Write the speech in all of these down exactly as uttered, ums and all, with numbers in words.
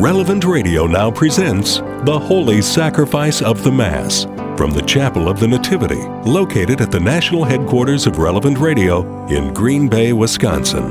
Relevant Radio now presents The Holy Sacrifice of the Mass from the Chapel of the Nativity, located at the national headquarters of Relevant Radio in Green Bay, Wisconsin.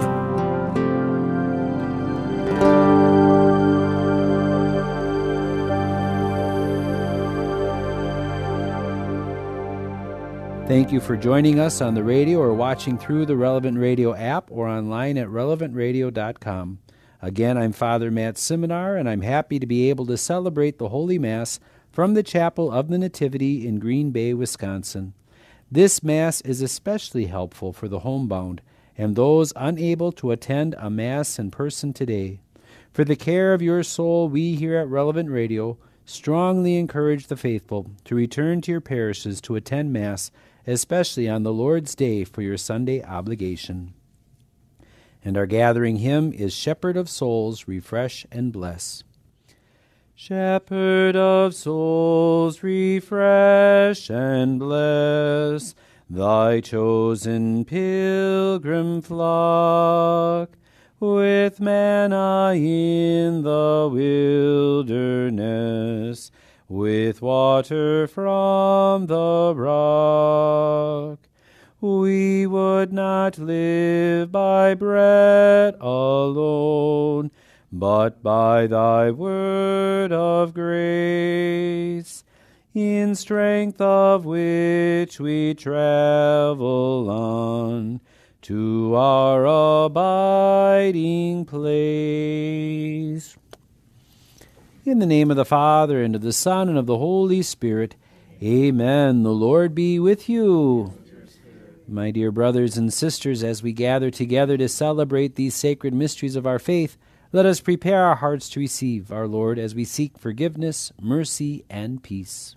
Thank you for joining us on the radio or watching through the Relevant Radio app or online at relevant radio dot com. Again, I'm Father Matt Simonar, and I'm happy to be able to celebrate the Holy Mass from the Chapel of the Nativity in Green Bay, Wisconsin. This Mass is especially helpful for the homebound and those unable to attend a Mass in person today. For the care of your soul, we here at Relevant Radio strongly encourage the faithful to return to your parishes to attend Mass, especially on the Lord's Day for your Sunday obligation. And our gathering hymn is Shepherd of Souls, Refresh and Bless. Shepherd of souls, refresh and bless thy chosen pilgrim flock, with manna in the wilderness, with water from the rock. We would not live by bread alone, but by thy word of grace, in strength of which we travel on to our abiding place. In the name of the Father, and of the Son, and of the Holy Spirit, amen. The Lord be with you. My dear brothers and sisters, as we gather together to celebrate these sacred mysteries of our faith, let us prepare our hearts to receive our Lord as we seek forgiveness, mercy, and peace.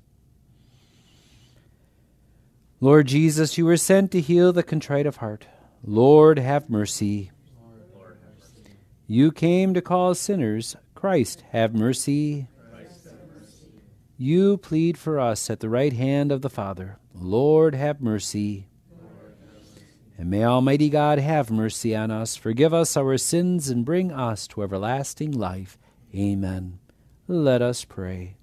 Lord Jesus, you were sent to heal the contrite of heart. Lord, have mercy. Lord, have mercy. You came to call sinners. Christ, have mercy. Christ, have mercy. You plead for us at the right hand of the Father. Lord, have mercy. And may Almighty God have mercy on us, forgive us our sins, and bring us to everlasting life. Amen. Let us pray.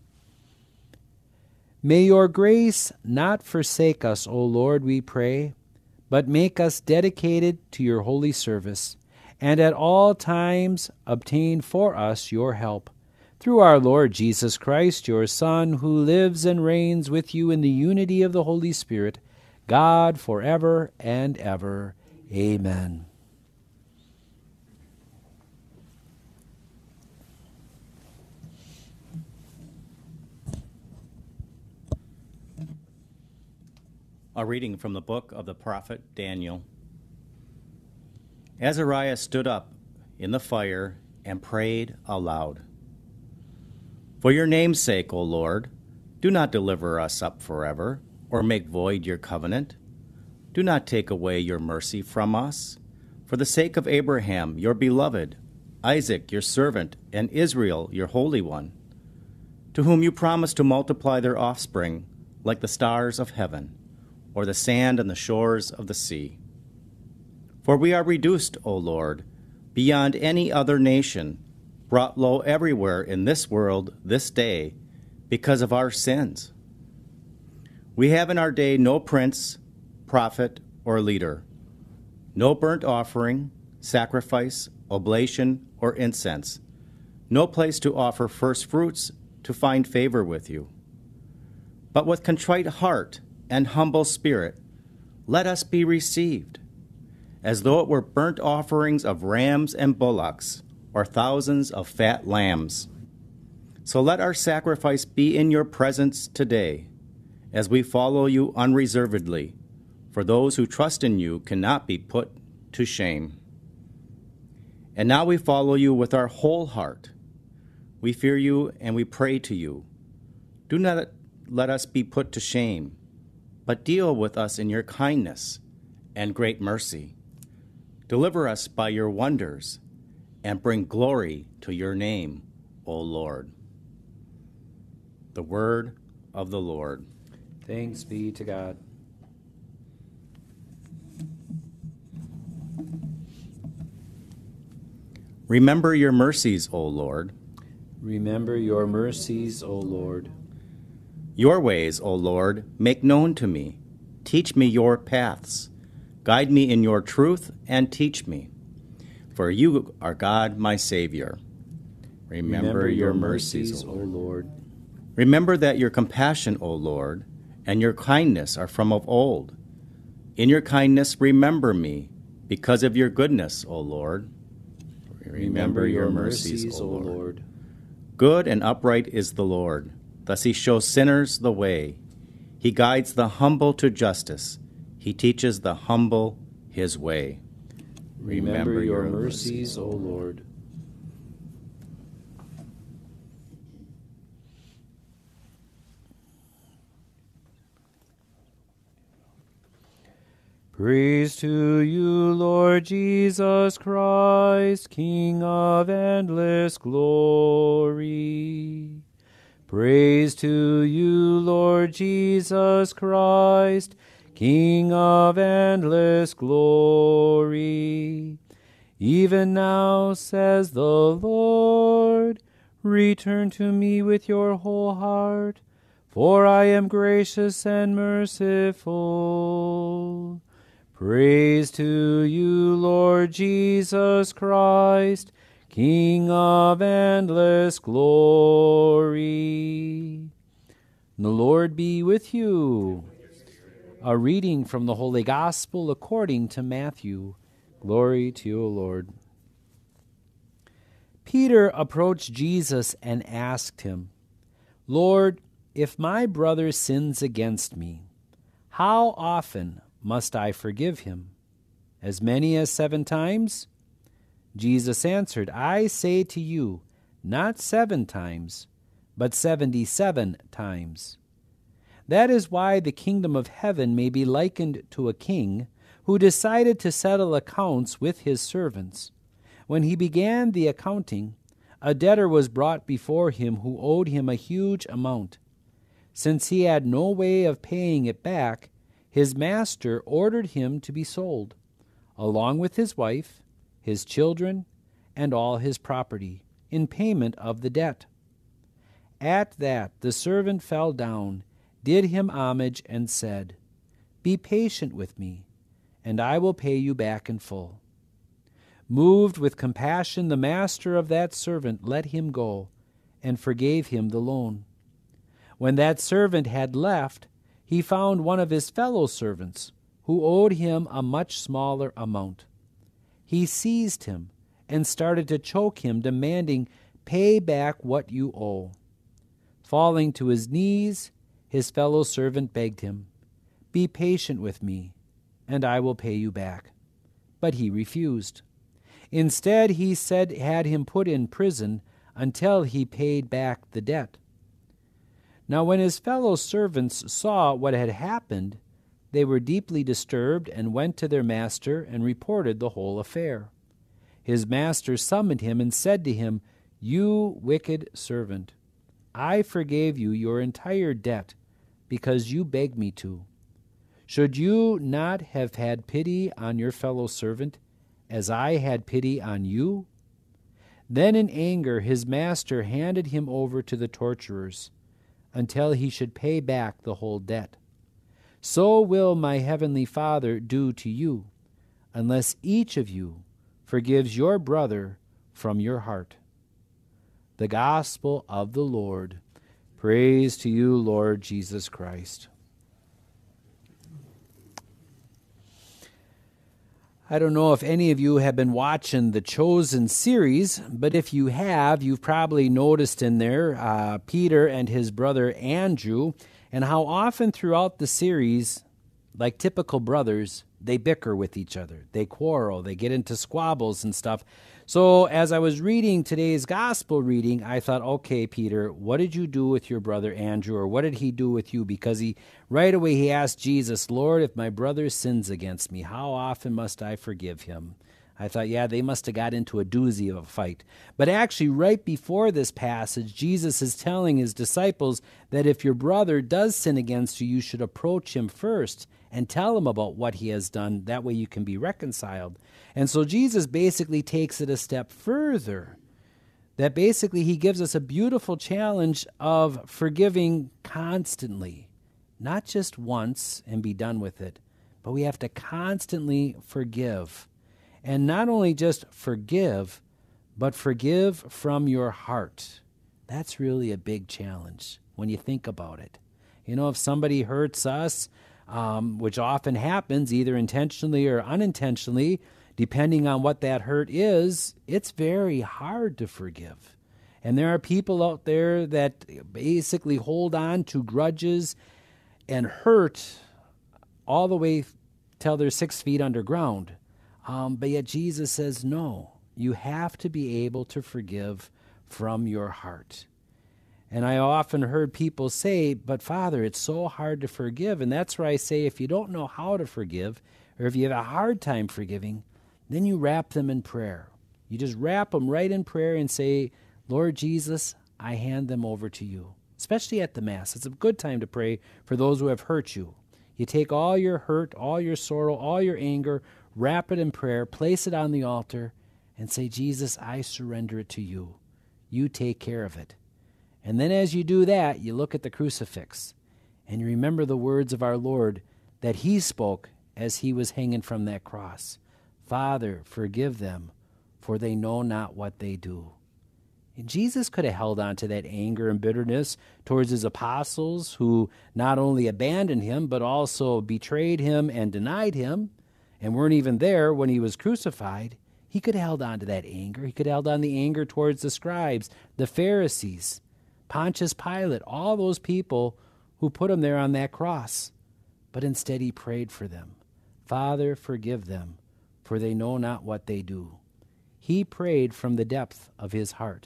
May your grace not forsake us, O Lord, we pray, but make us dedicated to your holy service, and at all times obtain for us your help. Through our Lord Jesus Christ, your Son, who lives and reigns with you in the unity of the Holy Spirit, God, forever and ever. Amen. A reading from the book of the prophet Daniel. Azariah stood up in the fire and prayed aloud. For your name's sake, O Lord, do not deliver us up forever, or make void your covenant. Do not take away your mercy from us. For the sake of Abraham, your beloved, Isaac, your servant, and Israel, your Holy One, to whom you promised to multiply their offspring like the stars of heaven, or the sand on the shores of the sea. For we are reduced, O Lord, beyond any other nation, brought low everywhere in this world this day because of our sins. We have in our day no prince, prophet, or leader, no burnt offering, sacrifice, oblation, or incense, no place to offer first fruits to find favor with you. But with contrite heart and humble spirit, let us be received, as though it were burnt offerings of rams and bullocks, or thousands of fat lambs. So let our sacrifice be in your presence today, as we follow you unreservedly, for those who trust in you cannot be put to shame. And now we follow you with our whole heart. We fear you and we pray to you. Do not let us be put to shame, but deal with us in your kindness and great mercy. Deliver us by your wonders, and bring glory to your name, O Lord. The word of the Lord. Thanks be to God. Remember your mercies, O Lord. Remember your mercies, O Lord. Your ways, O Lord, make known to me. Teach me your paths. Guide me in your truth and teach me. For you are God, my Savior. Remember, Remember your, your mercies, mercies, O O Lord. Lord. Remember that your compassion, O Lord, and your kindness are from of old. In your kindness remember me, because of your goodness, O Lord. Remember your mercies, O Lord. Good and upright is the Lord. Thus he shows sinners the way. He guides the humble to justice. He teaches the humble his way. Remember your mercies, O Lord. Praise to you, Lord Jesus Christ, King of endless glory. Praise to you, Lord Jesus Christ, King of endless glory. Even now, says the Lord, return to me with your whole heart, for I am gracious and merciful. Praise to you, Lord Jesus Christ, King of endless glory. The Lord be with you. A reading from the Holy Gospel according to Matthew. Glory to you, O Lord. Peter approached Jesus and asked him, Lord, if my brother sins against me, how often must I forgive him? As many as seven times? Jesus answered, I say to you, not seven times, but seventy-seven times. That is why the kingdom of heaven may be likened to a king who decided to settle accounts with his servants. When he began the accounting, a debtor was brought before him who owed him a huge amount. Since he had no way of paying it back, his master ordered him to be sold, along with his wife, his children, and all his property, in payment of the debt. At that the servant fell down, did him homage, and said, Be patient with me, and I will pay you back in full. Moved with compassion, the master of that servant let him go, and forgave him the loan. When that servant had left, he found one of his fellow servants, who owed him a much smaller amount. He seized him and started to choke him, demanding, Pay back what you owe. Falling to his knees, his fellow servant begged him, Be patient with me, and I will pay you back. But he refused. Instead, he said had him put in prison until he paid back the debt. Now when his fellow servants saw what had happened, they were deeply disturbed and went to their master and reported the whole affair. His master summoned him and said to him, You wicked servant, I forgave you your entire debt because you begged me to. Should you not have had pity on your fellow servant as I had pity on you? Then in anger his master handed him over to the torturers until he should pay back the whole debt. So will my heavenly Father do to you, unless each of you forgives your brother from your heart. The Gospel of the Lord. Praise to you, Lord Jesus Christ. I don't know if any of you have been watching the Chosen series, but if you have, you've probably noticed in there uh, Peter and his brother Andrew, and how often throughout the series, like typical brothers, they bicker with each other. They quarrel, they get into squabbles and stuff. So as I was reading today's gospel reading, I thought, okay, Peter, what did you do with your brother Andrew, or what did he do with you? Because he right away he asked Jesus, Lord, if my brother sins against me, how often must I forgive him? I thought, yeah, they must have got into a doozy of a fight. But actually, right before this passage, Jesus is telling his disciples that if your brother does sin against you, you should approach him first and tell him about what he has done. That way you can be reconciled. And so Jesus basically takes it a step further, that basically he gives us a beautiful challenge of forgiving constantly, not just once and be done with it, but we have to constantly forgive. And not only just forgive, but forgive from your heart. That's really a big challenge when you think about it. You know, if somebody hurts us, um, which often happens either intentionally or unintentionally, depending on what that hurt is, it's very hard to forgive. And there are people out there that basically hold on to grudges and hurt all the way till they're six feet underground. Um, but yet Jesus says, no, you have to be able to forgive from your heart. And I often heard people say, but Father, it's so hard to forgive. And that's where I say, if you don't know how to forgive, or if you have a hard time forgiving, then you wrap them in prayer. You just wrap them right in prayer and say, Lord Jesus, I hand them over to you. Especially at the Mass. It's a good time to pray for those who have hurt you. You take all your hurt, all your sorrow, all your anger, wrap it in prayer, place it on the altar, and say, Jesus, I surrender it to you. You take care of it. And then as you do that, you look at the crucifix, and you remember the words of our Lord that he spoke as he was hanging from that cross. Father, forgive them, for they know not what they do. And Jesus could have held on to that anger and bitterness towards his apostles who not only abandoned him, but also betrayed him and denied him and weren't even there when he was crucified. He could have held on to that anger. He could have held on the anger towards the scribes, the Pharisees, Pontius Pilate, all those people who put him there on that cross. But instead he prayed for them. Father, forgive them, for they know not what they do. He prayed from the depth of his heart.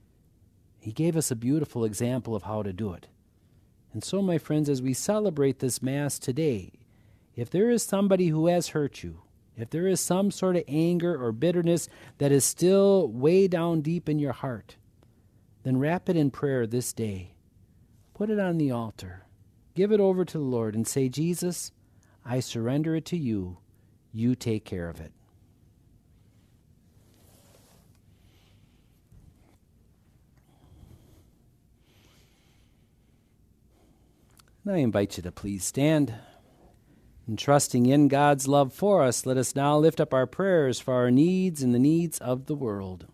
He gave us a beautiful example of how to do it. And so, my friends, as we celebrate this Mass today, if there is somebody who has hurt you, if there is some sort of anger or bitterness that is still way down deep in your heart, then wrap it in prayer this day. Put it on the altar. Give it over to the Lord and say, Jesus, I surrender it to you. You take care of it. And I invite you to please stand. And trusting in God's love for us, let us now lift up our prayers for our needs and the needs of the world.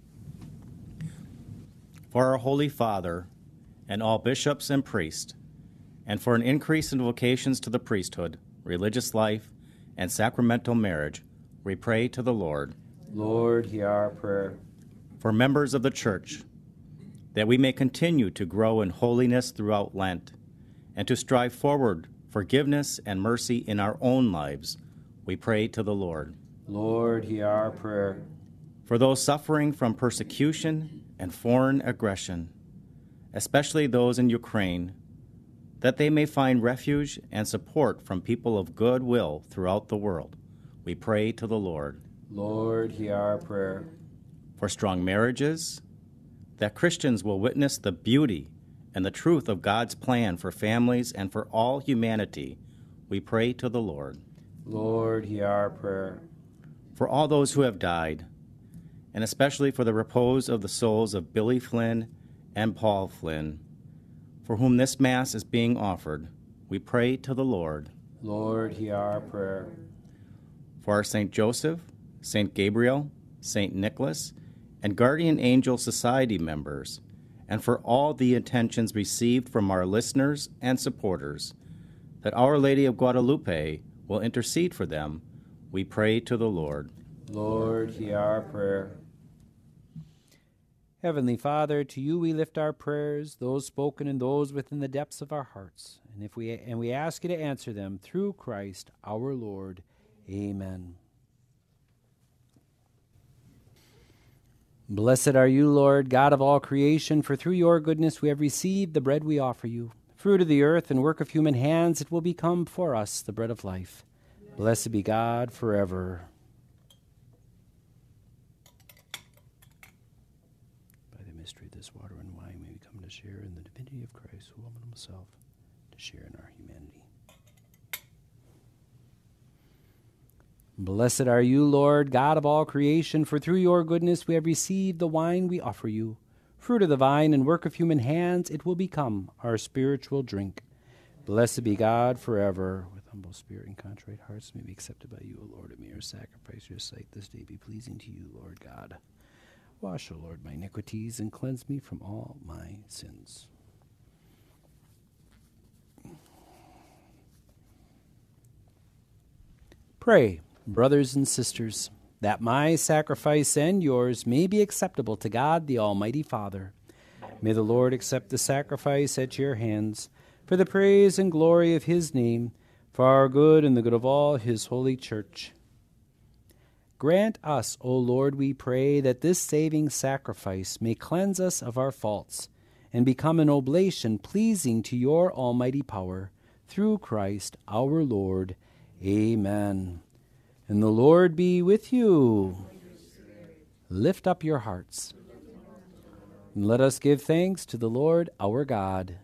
For our Holy Father and all bishops and priests, and for an increase in vocations to the priesthood, religious life, and sacramental marriage, we pray to the Lord. Lord, hear our prayer. For members of the Church, that we may continue to grow in holiness throughout Lent, and to strive forward forgiveness and mercy in our own lives, we pray to the Lord. Lord, hear our prayer. For those suffering from persecution and foreign aggression, especially those in Ukraine, that they may find refuge and support from people of good will throughout the world, we pray to the Lord. Lord, hear our prayer. For strong marriages, that Christians will witness the beauty and the truth of God's plan for families and for all humanity, we pray to the Lord. Lord, hear our prayer. For all those who have died, and especially for the repose of the souls of Billy Flynn and Paul Flynn, for whom this Mass is being offered, we pray to the Lord. Lord, hear our prayer. For our Saint Joseph, Saint Gabriel, Saint Nicholas, and Guardian Angel Society members, and for all the intentions received from our listeners and supporters, that Our Lady of Guadalupe will intercede for them, we pray to the Lord. Lord, hear our prayer. Heavenly Father, to you we lift our prayers, those spoken and those within the depths of our hearts, and if we and we ask you to answer them through Christ our Lord. Amen. Blessed are you, Lord, God of all creation, for through your goodness we have received the bread we offer you. Fruit of the earth and work of human hands, it will become for us the bread of life. Blessed be God forever. By the mystery of this water and wine, may we come to share in the divinity of Christ, who humbled himself to share in our humanity. Blessed are you, Lord, God of all creation, for through your goodness we have received the wine we offer you. Fruit of the vine and work of human hands, it will become our spiritual drink. Blessed be God forever. With humble spirit and contrite hearts may be accepted by you, O Lord, and may our sacrifice, your sight this day be pleasing to you, Lord God. Wash, O Lord, my iniquities, and cleanse me from all my sins. Pray, brothers and sisters, that my sacrifice and yours may be acceptable to God the Almighty Father. May the Lord accept the sacrifice at your hands, for the praise and glory of his name, for our good and the good of all his holy church. Grant us, O Lord, we pray, that this saving sacrifice may cleanse us of our faults and become an oblation pleasing to your almighty power, through Christ our Lord. Amen. And the Lord be with you. Lift up your hearts. And let us give thanks to the Lord our God.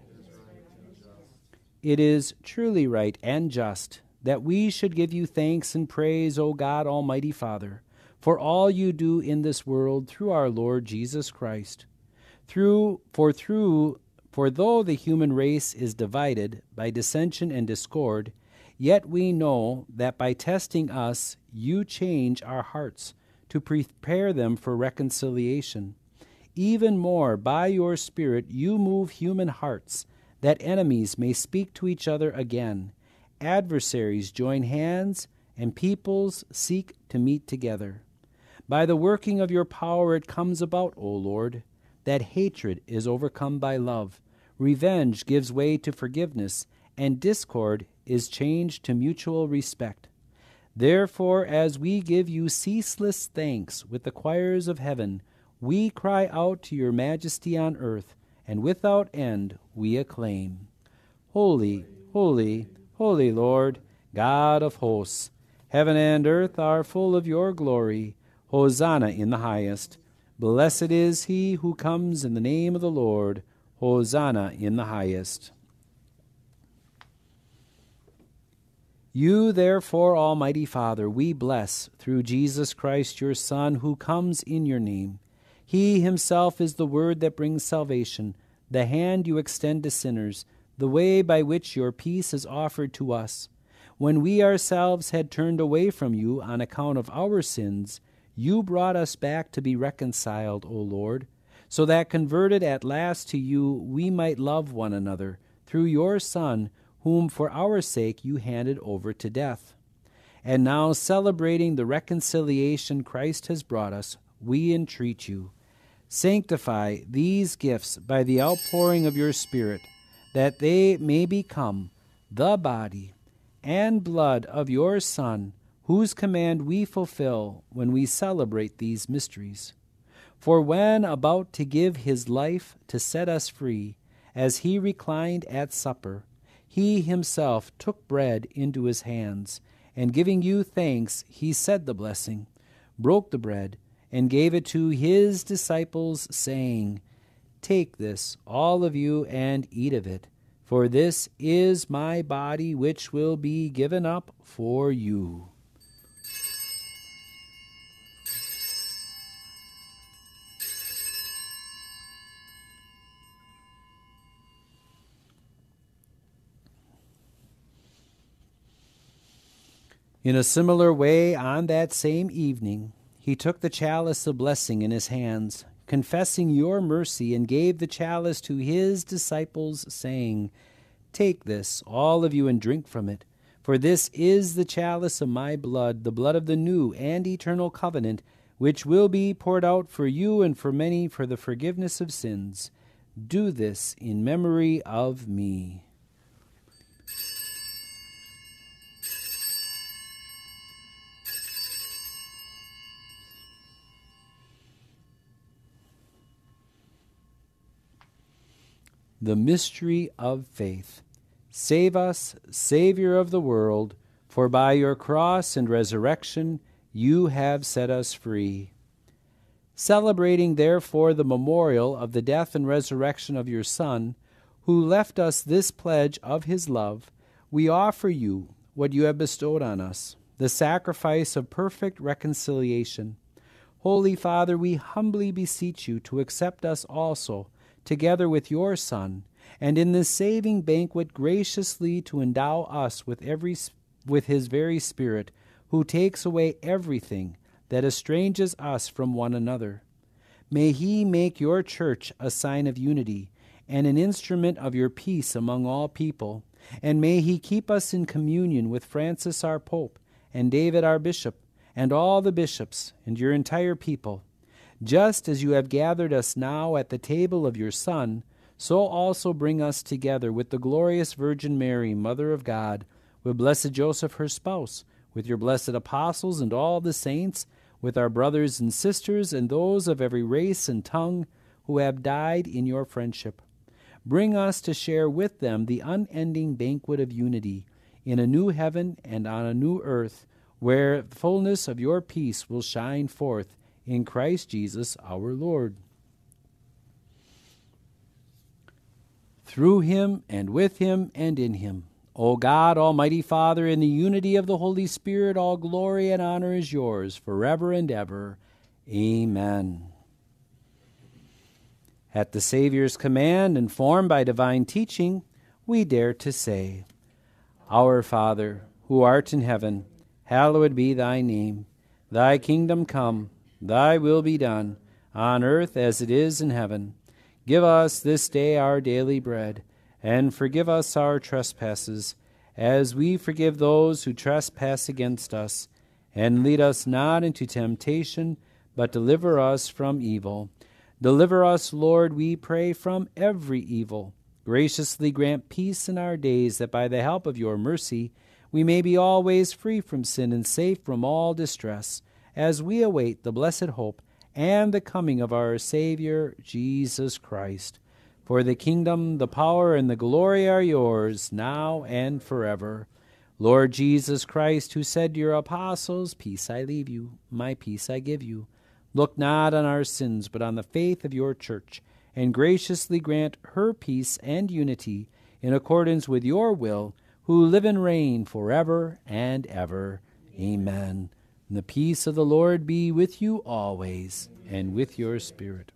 It is truly right and just that we should give you thanks and praise, O God, Almighty Father, for all you do in this world through our Lord Jesus Christ. Through, for through, for though the human race is divided by dissension and discord, yet we know that by testing us, you change our hearts to prepare them for reconciliation. Even more, by your Spirit, you move human hearts, that enemies may speak to each other again, adversaries join hands, and peoples seek to meet together. By the working of your power it comes about, O Lord, that hatred is overcome by love, revenge gives way to forgiveness, and discord is changed to mutual respect. Therefore, as we give you ceaseless thanks with the choirs of heaven, we cry out to your majesty on earth, and without end we acclaim. Holy, holy, holy Lord, God of hosts, heaven and earth are full of your glory. Hosanna in the highest. Blessed is he who comes in the name of the Lord. Hosanna in the highest. You, therefore, Almighty Father, we bless through Jesus Christ, your Son, who comes in your name. He himself is the word that brings salvation, the hand you extend to sinners, the way by which your peace is offered to us. When we ourselves had turned away from you on account of our sins, you brought us back to be reconciled, O Lord, so that converted at last to you we might love one another, through your Son, whom for our sake you handed over to death. And now, celebrating the reconciliation Christ has brought us, we entreat you, sanctify these gifts by the outpouring of your Spirit, that they may become the body and blood of your Son, whose command we fulfill when we celebrate these mysteries. For when about to give his life to set us free, as he reclined at supper, he himself took bread into his hands, and giving you thanks, he said the blessing, broke the bread, and gave it to his disciples, saying, Take this, all of you, and eat of it, for this is my body which will be given up for you. In a similar way, on that same evening, he took the chalice of blessing in his hands, confessing your mercy, and gave the chalice to his disciples, saying, Take this, all of you, and drink from it, for this is the chalice of my blood, the blood of the new and eternal covenant, which will be poured out for you and for many for the forgiveness of sins. Do this in memory of me. The mystery of faith. Save us, Savior of the world, for by your cross and resurrection you have set us free. Celebrating, therefore, the memorial of the death and resurrection of your Son, who left us this pledge of his love, we offer you what you have bestowed on us, the sacrifice of perfect reconciliation. Holy Father, we humbly beseech you to accept us also, together with your Son, and in this saving banquet graciously to endow us with every with his very Spirit, who takes away everything that estranges us from one another. May he make your church a sign of unity and an instrument of your peace among all people, and may he keep us in communion with Francis our Pope, and David our Bishop, and all the bishops, and your entire people. Just as you have gathered us now at the table of your Son, so also bring us together with the glorious Virgin Mary, Mother of God, with blessed Joseph her spouse, with your blessed apostles and all the saints, with our brothers and sisters and those of every race and tongue who have died in your friendship. Bring us to share with them the unending banquet of unity in a new heaven and on a new earth, where the fullness of your peace will shine forth in Christ Jesus our Lord. Through him and with him and in him, O God, Almighty Father, in the unity of the Holy Spirit, all glory and honor is yours forever and ever. Amen. At the Savior's command, informed by divine teaching, we dare to say, Our Father, who art in heaven, hallowed be thy name. Thy kingdom come, thy will be done, on earth as it is in heaven. Give us this day our daily bread, and forgive us our trespasses, as we forgive those who trespass against us. And lead us not into temptation, but deliver us from evil. Deliver us, Lord, we pray, from every evil. Graciously grant peace in our days, that by the help of your mercy we may be always free from sin and safe from all distress, as we await the blessed hope and the coming of our Savior, Jesus Christ. For the kingdom, the power, and the glory are yours, now and forever. Lord Jesus Christ, who said to your apostles, Peace I leave you, my peace I give you, look not on our sins, but on the faith of your church, and graciously grant her peace and unity in accordance with your will, who live and reign forever and ever. Amen. And the peace of the Lord be with you always, and with your spirit.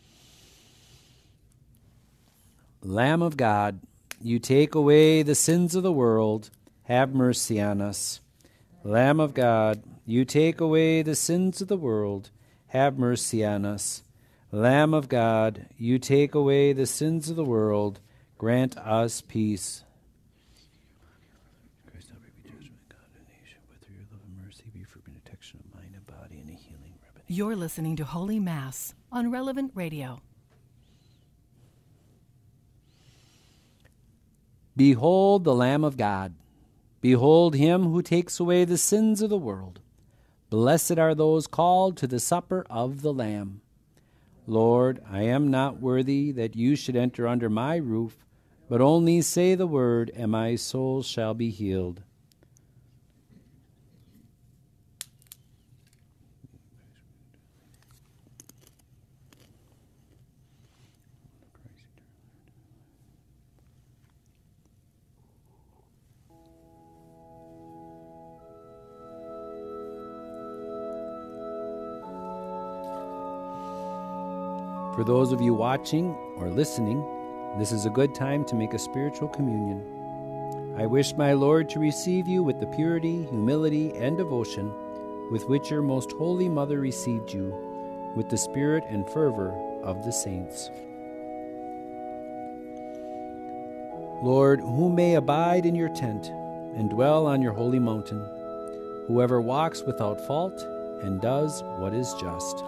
Lamb of God, you take away the sins of the world, have mercy on us. Lamb of God, you take away the sins of the world, have mercy on us. Lamb of God, you take away the sins of the world, grant us peace. Christ, help every judgment, condemnation, but through your love and mercy be for protection of mind and body and a healing remedy. You're listening to Holy Mass on Relevant Radio. Behold the Lamb of God. Behold him who takes away the sins of the world. Blessed are those called to the supper of the Lamb. Lord, I am not worthy that you should enter under my roof, but only say the word, and my soul shall be healed. For those of you watching or listening, this is a good time to make a spiritual communion. I wish my Lord to receive you with the purity, humility, and devotion with which your most holy mother received you, with the spirit and fervor of the saints. Lord, who may abide in your tent and dwell on your holy mountain, whoever walks without fault and does what is just.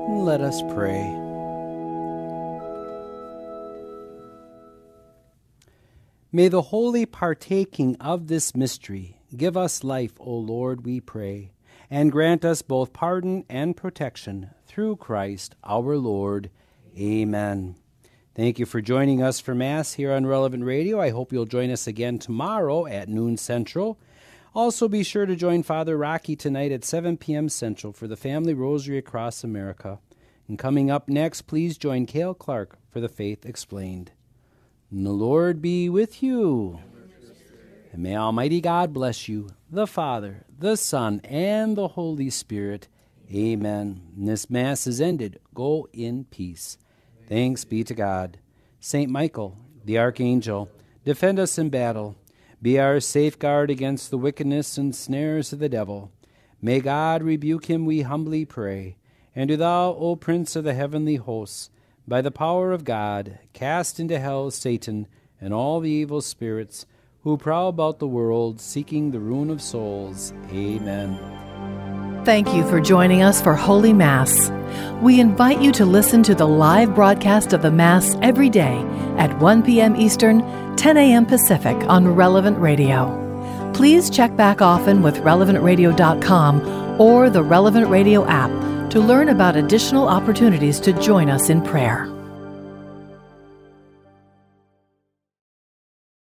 Let us pray. May the holy partaking of this mystery give us life, O Lord, we pray, and grant us both pardon and protection through Christ our Lord. Amen. Thank you for joining us for Mass here on Relevant Radio. I hope you'll join us again tomorrow at noon Central. Also, be sure to join Father Rocky tonight at seven p.m. Central for the Family Rosary Across America. And coming up next, please join Cale Clark for the Faith Explained. And the Lord be with you. And may Almighty God bless you, the Father, the Son, and the Holy Spirit. Amen. And this Mass is ended. Go in peace. Thanks be to God. Saint Michael, the Archangel, defend us in battle. Be our safeguard against the wickedness and snares of the devil. May God rebuke him, we humbly pray. And do thou, O Prince of the heavenly hosts, by the power of God, cast into hell Satan and all the evil spirits who prowl about the world, seeking the ruin of souls. Amen. Thank you for joining us for Holy Mass. We invite you to listen to the live broadcast of the Mass every day at one p.m. Eastern, ten a.m. Pacific on Relevant Radio. Please check back often with relevant radio dot com or the Relevant Radio app to learn about additional opportunities to join us in prayer.